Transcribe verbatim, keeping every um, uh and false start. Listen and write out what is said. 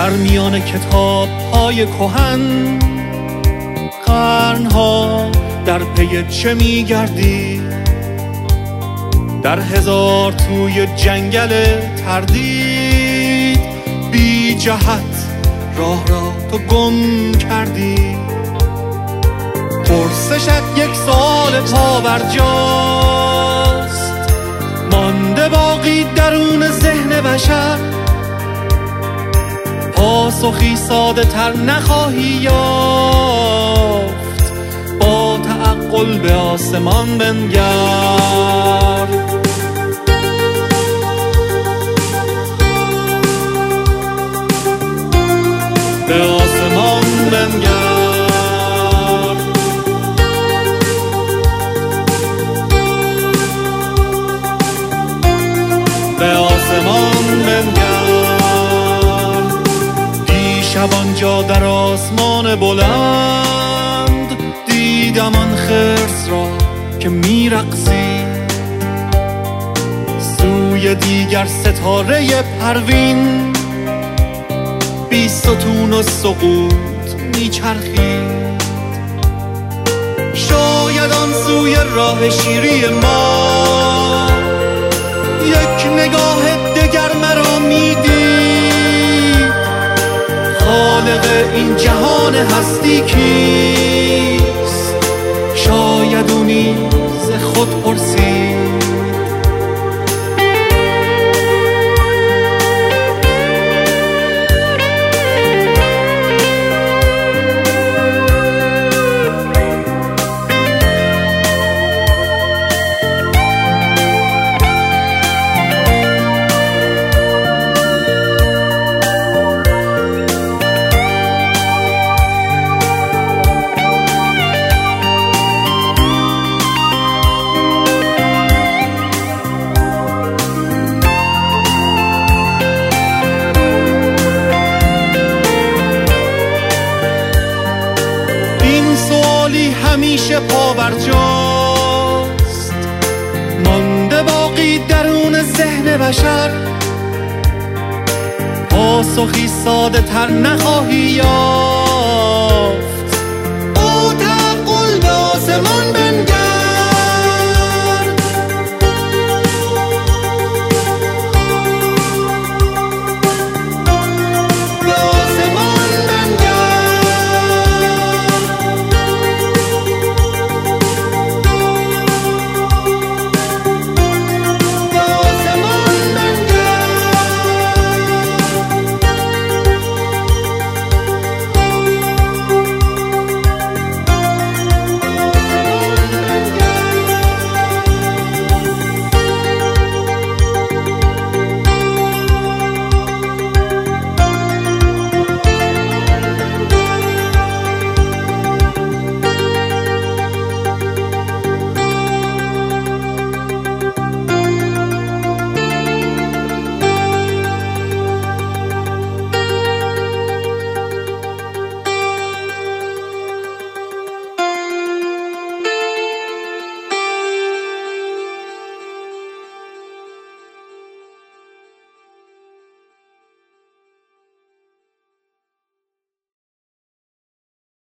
در میان کتاب های کهن قرنها در پی چه میگردی؟ در هزار توی جنگل تردید بی جهت راه را تو گم کردی. پرسشت یک سوال پابرجاست، مانده باقی درون ذهن بشر. پاسخی ساده تر نخواهی یافت، با تعقل به آسمان بنگر. به آسمان بنگر، به آسمان بنگر. دیشب آنجا در آسمان بلند دیدم آن خرس را که میرقصید، سوی دیگر ستاره پروین بی ستون و سقوط میچرخید. شاید آن سوی راه شیری ما یک نگاه دگر مرا میدید. خالق این جهان هستی کیست؟ شاید او نیز خود پرسید. همیشه پابرجاست، مانده باقی درون ذهن بشر. پاسخی ساده تر نخواهی یافت،